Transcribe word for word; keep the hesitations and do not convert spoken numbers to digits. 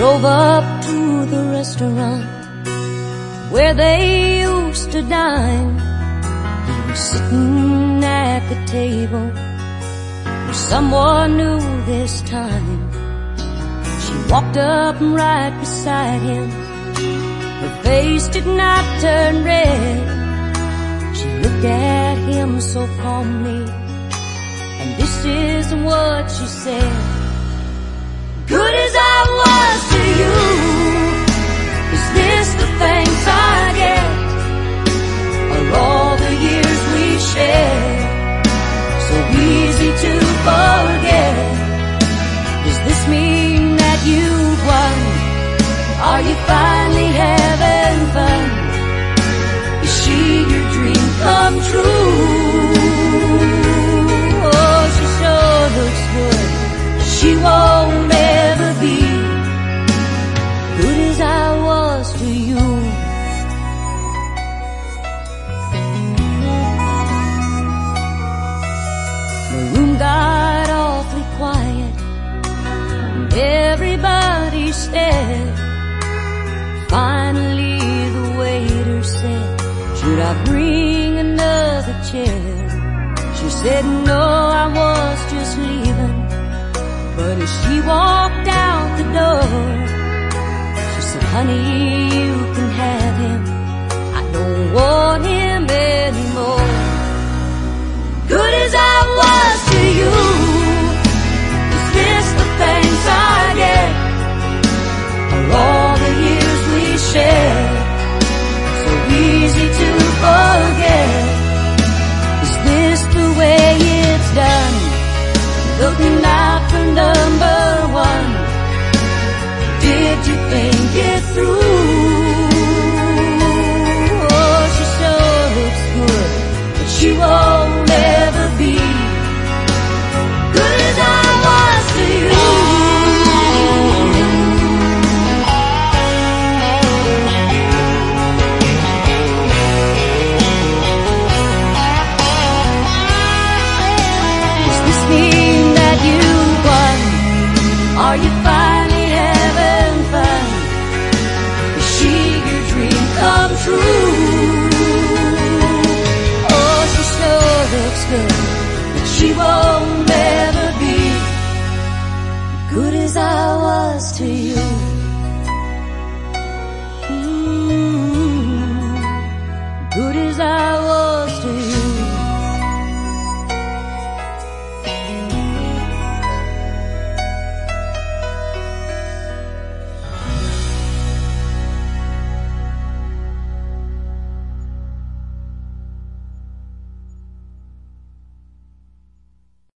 drove up to the restaurant where they used to dine. He was sitting at the table with someone new this time. She walked up right beside him. Her face did not turn red. She looked at him so calmly, and this is what she said. Good as I was to you, is this the thanks I get? Are all the years we shared so easy to forget? Does this mean that you've won? Are you finally having fun? Is she your dream come true? Oh, she sure looks good. She won't ever be good as I was to you. The room got awfully quiet, and everybody stared. Finally the waiter said, should I bring another chair? She said, no, I was just leaving. But as she walked out the door, she said, honey, you can have him. I don't want him anymore. Good as I was to you, is this the thanks I get? Are all the years we shared so easy to forget? Is this the way it's done? Looking out for number one. Did you think it through? Oh, she sure looks good, but she won't ever be good as I was to you. Does this mean that you won? Are you finally having fun? Is she your dream come true? Oh, she sure looks good, but she won't ever be good as I was to you. Mm-hmm. Good as I was.